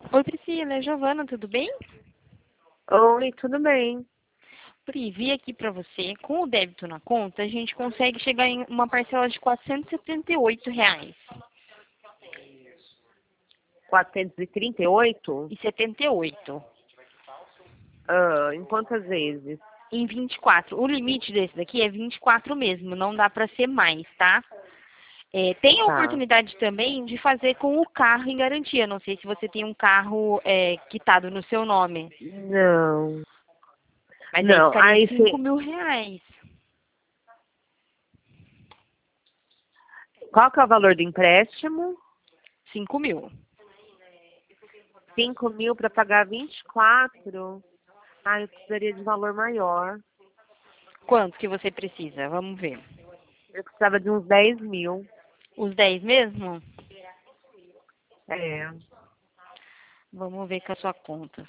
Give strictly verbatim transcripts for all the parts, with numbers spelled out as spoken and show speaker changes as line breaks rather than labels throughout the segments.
Oi, Priscila, é Giovana, tudo bem?
Oi, tudo bem?
Pri, vi aqui pra você, com o débito na conta, a gente consegue chegar em uma parcela de quatrocentos e setenta e oito reais
quatrocentos e trinta e oito?
e setenta e oito
Ah, em quantas vezes?
em vinte e quatro. O limite desse daqui é vinte e quatro mesmo, não dá pra ser mais, tá? É, tem a
Tá.
oportunidade também de fazer com o carro em garantia. Não sei se você tem um carro é, quitado no seu nome,
Não.
mas aí
Não,
ficaria
aí
cinco
você...
mil reais.
Qual que é o valor do empréstimo?
Cinco mil.
Cinco mil para pagar vinte e quatro. Ah, eu precisaria de valor maior.
Quanto que você precisa? Vamos ver.
Eu precisava de uns dez mil.
Os dez mesmo?
É.
Vamos ver com a sua conta.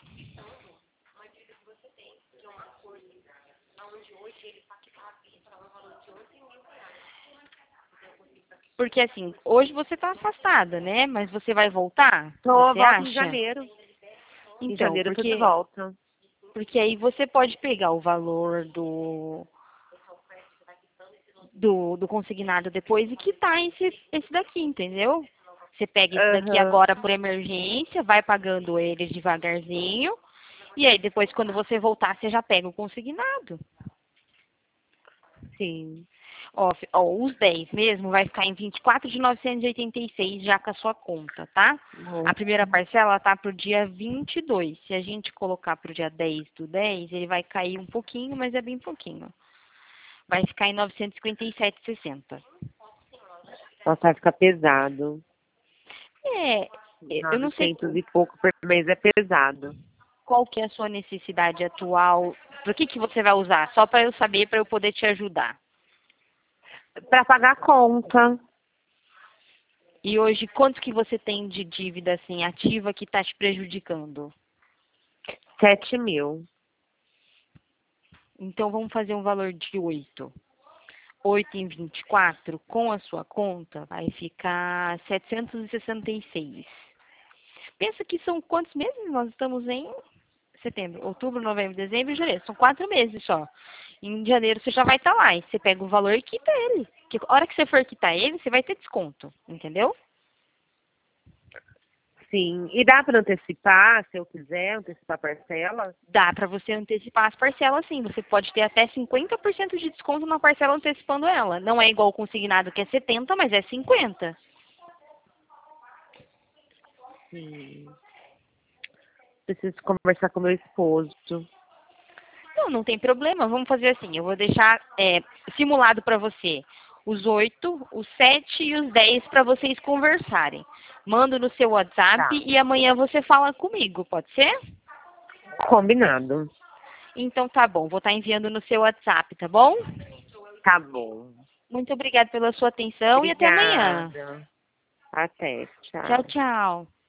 Porque assim, hoje você está afastada, né? Mas você vai voltar?
Tô,
Você
volto em
acha?
janeiro. Em
Então,
janeiro eu tô de
porque,
volta.
porque aí você pode pegar o valor do, do, do consignado depois e quitar esse, esse daqui, entendeu? Você pega esse daqui
Aham,
agora por emergência, vai pagando eles devagarzinho, e aí depois quando você voltar, você já pega o consignado.
sim.
Ó, fi- ó, os dez mesmo vai ficar em vinte e quatro de novecentos e oitenta e seis já com a sua conta, tá?
Bom,
A primeira parcela tá pro dia vinte e dois. Se a gente colocar pro dia dez do dez, ele vai cair um pouquinho, mas é bem pouquinho. Vai ficar em novecentos e cinquenta e sete e sessenta.
nossa, vai ficar pesado.
É, eu não sei
Novecentos e pouco por mês é pesado.
qual que é a sua necessidade atual. Para que que você vai usar? Só para eu saber, para eu poder te ajudar.
Para pagar a conta.
E hoje, quanto que você tem de dívida assim ativa que está te prejudicando?
Sete mil.
Então vamos fazer um valor de oito. Oito em vinte e quatro, com a sua conta, vai ficar setecentos e sessenta e seis. Pensa que são quantos meses? Nós estamos em setembro, outubro, novembro, dezembro e janeiro. São quatro meses só. Em janeiro você já vai estar lá. E você pega o valor e quita ele. Porque a hora que você for quitar ele, você vai ter desconto. Entendeu?
Sim. E dá para antecipar, se eu quiser, antecipar a parcela?
Dá para você antecipar as parcelas sim. Você pode ter até cinquenta por cento de desconto na parcela antecipando ela. Não é igual o consignado que é setenta, mas é cinquenta.
Sim. Preciso conversar com meu esposo.
Não, não tem problema. Vamos fazer assim. Eu vou deixar é, simulado para você os oito, os sete e os dez para vocês conversarem. Mando no seu WhatsApp
Tá.
e amanhã você fala comigo, pode ser?
Combinado.
Então tá bom. Vou estar enviando no seu WhatsApp, tá bom?
Tá bom.
Muito obrigada pela sua atenção e até amanhã.
Obrigada. Até.
Tchau,
Tchau.
tchau.